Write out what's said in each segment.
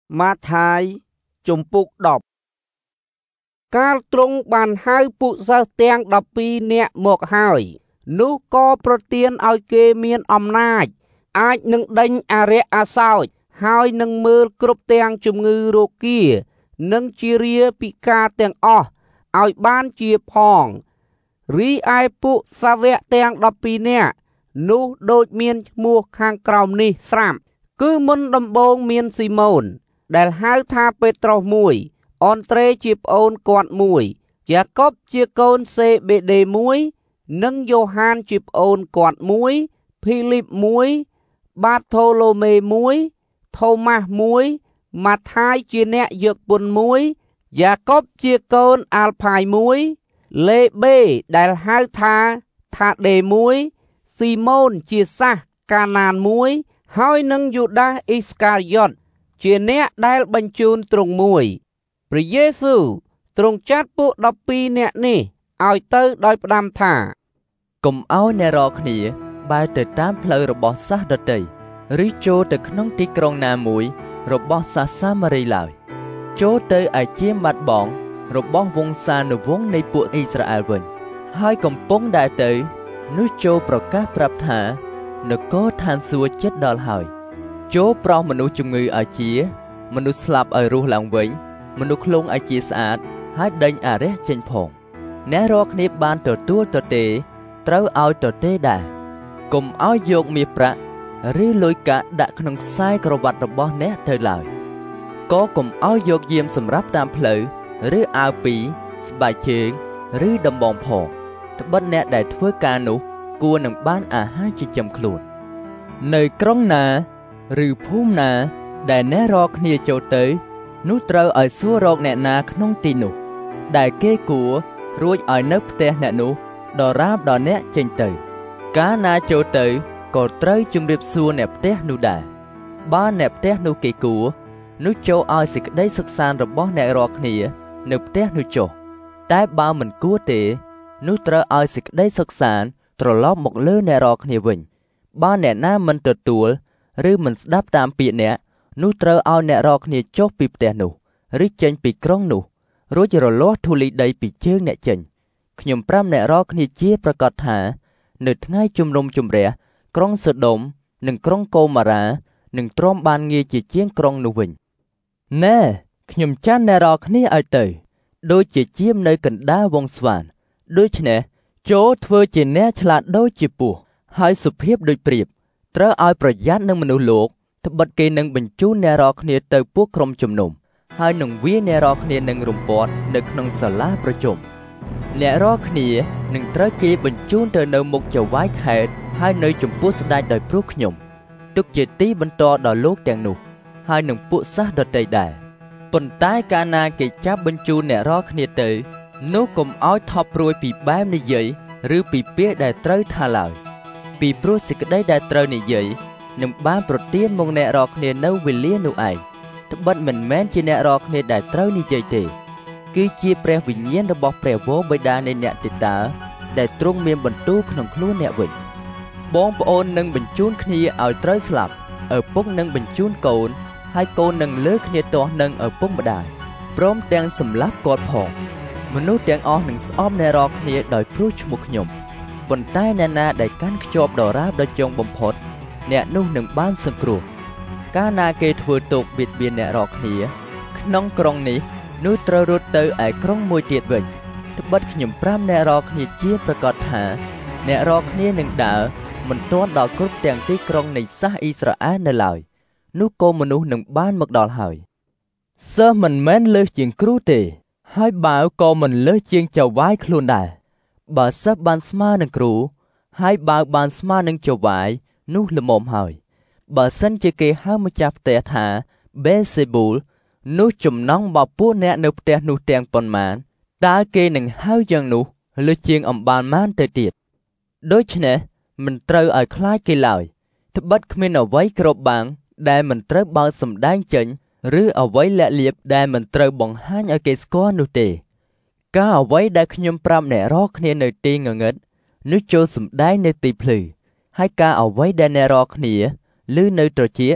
ម៉ាថាយជំពូក10កាលទ្រង់បានហៅពួកសិស្សទាំង12នាក់មកហើយនោះក៏ប្រទានឲ្យគេមានអំណាចអាចនឹងដេញអារក្សអាសោចហើយនឹងមើលគ្រប់ទាំងជំងឺរោគានិងជារាពិការទាំងអស់ឲ្យបានជាផងរីឯពួកសាវកទាំង12នាក់នោះដូចមានឈ្មោះខាងក្រោមនេះស្រាប់គឺមុនដំបូងមានស៊ីម៉ូនដែលហៅថាពេត្រុសមួយអនត្រេជាប្អូនគាត់មួយយ៉ាកុបជាកូនសេបេដេមួយនិងយ៉ូហានជាប្អូនគាត់មួយភីលីបមួយបាថូឡូមេមួយថូម៉ាស់មួយម៉ាថាយជាអ្នកយកពន្ធមួយយ៉ាកុបជាកូនអាល់ផាយមួយលេបេដែលហៅថាដេមួយស៊ីម៉ូនជាសាសកាណានមួយហើយនឹងយូដាសអ៊ីស្ការីយ៉ុតជាអ្នកដែលបញ្ជូនទ្រង់មួយព្រះយេស៊ូវទ្រង់ចាត់ពួក12នាក់នេះឲ្យទៅដោយផ្ដាំថាកុំឲ្យអ្នករាល់គ្នាបែរទៅតាមផ្លូវរបស់សាសដទៃឬចូលទៅក្នុងទីក្រុងណាមួយរបស់សាសសាម៉ារីឡើយចូលទៅឯជាបាត់បង់របស់វង្សានុវង្សនៃពួកអ៊ីស្រាអែលវិញហើយកំពុងដែលទៅនោះចូលប្រកាសប្រាប់ថានគរឋានសួគ៌ជិតដល់ហើយចូលប្រោសមនុស្សជំងឺឲ្យជាមនុស្សស្លាប់ឲ្យរស់ឡើងវិញមនុស្សឃ្លងឲ្យជាស្អាតហើយដេញអារក្សចេញផងអ្នករាល់គ្នាបានទទួលទទេត្រូវឲ្យទទេដែរកុំឲ្យយកមាសប្រាក់ឬលុយកាក់ដាក់ក្នុងខ្សែក្រវ៉ាត់របស់អ្នកទៅឡើយក៏កុំឲ្យយកយាមសម្រាប់តាមផ្លូវឬអាវពីរស្បែកជើងឬដំបងផងត្បិតអ្នកដែលធ្វើការនោះគួរនឹងបានអាហារចិញ្ចឹមខ្លួននៅក្រុងណាឬភូមិណាដែលអ្នករាល់គ្នាចូលទៅនោះត្រូវឲ្យសួររកអ្នកណាក្នុងទីនោះដែលគេគួររួចឲ្យនៅផ្ទះអ្នកនោះដរាបដល់អ្នកចេញទៅកាលណាចូលទៅក៏ត្រូវជម្រាបសួរអ្នកផ្ទះនោះដែរបើអ្នកផ្ទះនោះគេគួរនោះចូលឲ្យសេចក្តីសុខសាន្តរបស់អ្នករាល់គ្នានៅផ្ទះនោះចុះតែបើមិនគួរទេនោះត្រូវឲ្យសេចក្តីសុខសាន្តត្រឡប់មកលើអ្នករាល់គ្នាវិញបើអ្នកណាមិនទទួលឬមិនស្ដាប់តាមពាក្យអ្នកនោះត្រូវឲ្យអ្នករាល់គ្នាចុះពីផ្ទះនោះឬចេញពីក្រុងនោះរួចរលាស់ធូលីដីពីជើងអ្នកចេញខ្ញុំប្រាប់អ្នករាល់គ្នាជាប្រកាសថានៅថ្ងៃជំនុំជម្រះក្រុងសូដុំនិងក្រុងកូម៉ារ៉ានឹងទ្រាំបានងាយជាជាងក្រុងនោះវិញណែខ្ញុំចាត់អ្នករាល់គ្នាឲ្យទៅដូចជាជាមនៅកណ្ដាលវងស្វានដូច្នេះចូលធ្វើជាអ្នកឆ្លាតដូចជាពស់ហើយសុភាពដូចព្រាបត្រូវឲ្យប្រយ័ត្ននឹងមនុស្សលោកត្បិតគេនឹងបញ្ជូនអ្នករាល់គ្នាទៅពួកក្រុមជំនុំហើយនឹងវាយអ្នករាល់គ្នានឹងរំពាត់នៅក្នុងសាលាប្រជុំអ្នករាល់គ្នានឹងត្រូវគេបញ្ជូនទៅនៅមុខចៅហ្វាយខេត្តហើយនៅចំពោះស្ដេចដោយព្រោះខ្ញុំទុកជាទីបន្តដល់លោកទាំងនោះហើយនឹងពួកសាសដទៃដែរប៉ុន្តែកាលណាគេចាប់បញ្ជូនអ្នករាល់គ្នាទៅនោះកុំឲ្យថប់ព្រួយពីបែបនិយាយឬពីពាក្យដែលត្រូវថាឡើយពីព្រោះសេចក្តីដែលត្រូវនិយាយនឹងបានប្រទានមកអ្នករាល់គ្នានៅវេលានោះឯងត្បិតមិនមែនជាអ្នករាល់គ្នាដែលត្រូវនិយាយទេគឺជាព្រះវិញ្ញាណរបស់ព្រះវរបិតានៃអ្នកទិតាដែលទ្រង់មានបន្ទូលក្នុងខ្លួនអ្នកវិញបងប្អូននឹងបញ្ជូនគ្នាឲ្យត្រូវស្លាប់ឪពុកនឹងបញ្ជូនកូនហើយកូននឹងលើគ្នាទាស់នឹងឪពុកម្ដាយព្រមទាំងសម្លាប់គាត់ផងមនុស្សទាំងអស់នឹងស្អប់អ្នករាល់គ្នាដោយព្រោះឈ្មោះខ្ញុំប៉ុន្តែអ្នកណាដែលកាន់ខ្ជាប់ដរាបដល់ចុងបំផុតអ្នកនោះនឹងបានសង្គ្រោះកាលណាគេធ្វើទោសបៀតបៀនអ្នករាល់គ្នាក្នុងក្រុងនេះនោះត្រូវរត់ទៅឯក្រុងមួយទៀតវិញត្បិតខ្ញុំប្រាប់អ្នករាល់គ្នាជាប្រកាសថាអ្នករាល់គ្នានឹងដើរមិនទាន់ដល់គ្រប់ទាំងទីក្រុងនៃសាសអ៊ីស្រាអែលនៅឡើយនោះក៏មនុស្សនឹងបានមកដល់ហើយសិស្សមិនមែនលើសជាងគ្រូទេហើយបាវក៏មិនលើសជាងចៅហ្វាយខ្លួនដែរបើសិស្សបានស្មើនឹងគ្រូហើយបាវបានស្មើនឹងចៅហ្វាយនោះល្មមហើយបើសិនជាគេហៅម្ចាស់ផ្ទះថាបេសេប៊ូលនោះចំណងបពួកអ្នកនៅផ្ទះនោះទាំងប៉ុន្មានតើគេនឹងហៅយ៉ាងនោះលើសជាងអំបាលម៉ានទៅទៀតដូច្នេះមិនត្រូវឲ្យខ្លាចគេឡើយត្បិតគ្មានអ្វីគ្របបាំងដែលមិនត្រូវបើកសម្ដែងចេញឬអ្វីលាក់លៀបដែលមិនត្រូវបង្ហាញឲ្យគេស្គាល់នោះទេការអ្វីដែលខ្ញុំប្រាប់អ្នករាល់គ្នានៅទីងងឹតនោះចូលសម្ដែងនៅទីភ្លឺហើយការអ្វីដែលអ្នករាល់គ្នាឮនៅត្រចៀក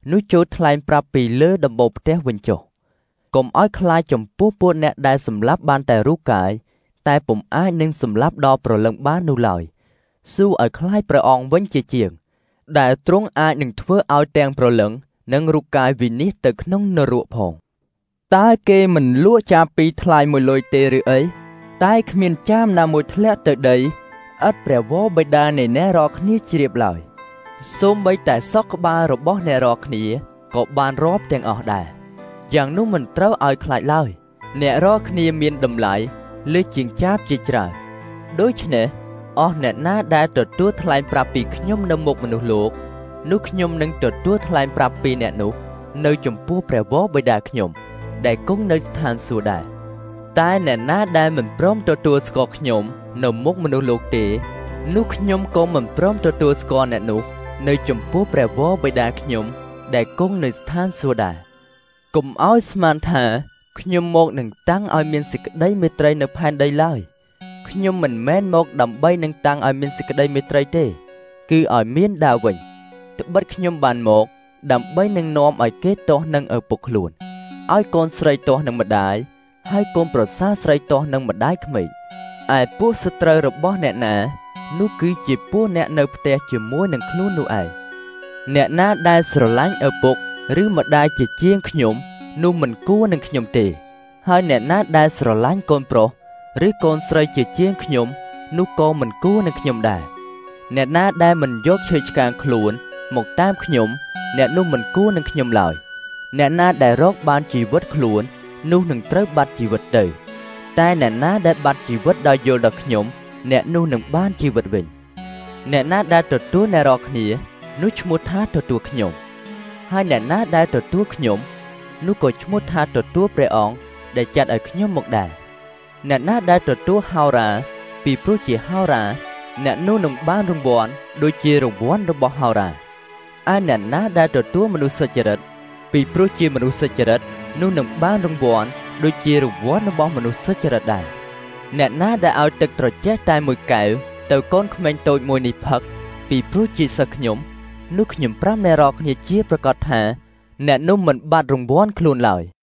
នោះចូលថ្លែងប្រាប់ពីលើដំបូលផ្ទះវិញចុះកុំឲ្យខ្លាចចំពោះពួកអ្នកដែលសម្លាប់បានតែរូបកាយតែពុំអាចនឹងសម្លាប់ដល់ព្រលឹងបាននោះឡើយស៊ូឲ្យខ្លាចព្រះអង្គវិញជាជាងដែលទ្រង់អាចនឹងធ្វើឲ្យទាំងព្រលឹងនិងរូបកាយវិនិច្ឆ័យទៅក្នុងនរកផងតើគេមិនលក់ចាពីថ្លៃ1លុយទេឬអីតែគ្មានចាមណាមួយធ្លាក់ទៅដីឥតព្រះវរបិតានៃអ្នករាល់គ្នាជ្រាបឡើយសូម្បីតែសក់ក្បាលរបស់អ្នករាល់គ្នាក៏បានរាប់ទាំងអស់ដែរយ៉ាងនោះមិនត្រូវឲ្យខ្លាចឡើយអ្នករាល់គ្នាមានតម្លៃលើសជាងចាបជាច្រើនដូច្នេះអស់អ្នកណាដែលទទួលថ្លែងប្រាប់ពីខ្ញុំនៅមុខមនុស្សលោកនោះខ្ញុំនឹងទទួលថ្លែងប្រាប់ពីអ្នកនោះនៅចំពោះព្រះវរបិតាខ្ញុំដែលគង់នៅស្ថានសួគ៌ដែរតែអ្នកណាដែលមិនព្រមទទួលស្គាល់ខ្ញុំនៅមុខមនុស្សលោកទេនោះខ្ញុំក៏មិនព្រមទទួលស្គាល់អ្នកនោះនៅចំពោះព្រះវរបិតាខ្ញុំដែលគង់នៅស្ថានសួគ៌ដែរកុំឲ្យស្មានថាខ្ញុំមកនឹងតាំងឲ្យមានសេចក្តីមេត្រីនៅផែនដីឡើយខ្ញុំមិនមែនមកដើម្បីនឹងតាំងឲ្យមានសេចក្តីមេត្រីទេគឺឲ្យមានដើរវិញត្បិតខ្ញុំបានមកដើម្បីនឹងនាំឲ្យគេទាស់នឹងឪពុកខ្លួនឲ្យកូនស្រីទាស់នឹងម្ដាយហើយកូនប្រសារស្រីទាស់នឹងម្ដាយក្មេកឯពួកសត្រូវរបស់អ្នកណានោះគឺជាពួកអ្នកនៅផ្ទះជាមួយនឹងខ្លួននោះឯងអ្នកណាដែលស្រឡាញ់ឪពុកឬម្ដាយជាជាងខ្ញុំនោះមិនគួរនឹងខ្ញុំទេហើយអ្នកណាដែលស្រឡាញ់កូនប្រុសឬកូនស្រីជាជាងខ្ញុំនោះក៏មិនគួរនឹងខ្ញុំដែរអ្នកណាដែលមិនយកឈើឆ្កាងខ្លួនមកតាមខ្ញុំអ្នកនោះមិនគួរនឹងខ្ញុំឡើយអ្នកណាដែលរកបានជីវិតខ្លួននោះនឹងត្រូវបាត់ជីវិតទៅតែអ្នកណាដែលបាត់ជីវិតដោយយល់ដល់ខ្ញុំអ្នកនោះនឹងបានជីវិតវិញអ្នកណាដែលទទួលអ្នករាល់គ្នានោះឈ្មោះថាទទួលខ្ញុំហើយអ្នកណាដែលទទួលខ្ញុំនោះក៏ឈ្មោះថាទទួលព្រះអង្គដែលចាត់ឲ្យខ្ញុំមកដែរអ្នកណាដែលទទួលហោរាពីព្រោះជាហោរាអ្នកនោះនឹងបានរង្វាន់ដូចជារង្វាន់របស់ហោរាឯអ្នកណាដែលទទួលមនុស្សសុចរិតពីព្រោះជាមនុស្សសុចរិតនោះនឹងបានរង្វាន់ដូចជារង្វាន់របស់មនុស្សសុចរិតដែរអ្នកណាដែលឲ្យទឹកត្រជាក់តែមួយកែវទៅកូនក្មេងតូចមួយនេះផឹកពីព្រោះជាសិស្សខ្ញុំនោះខ្ញុំប្រាប់អ្នករាល់គ្នាជាប្រកាសថាអ្នកនោះមិនបាត់រង្វាន់ខ្លួនឡើយ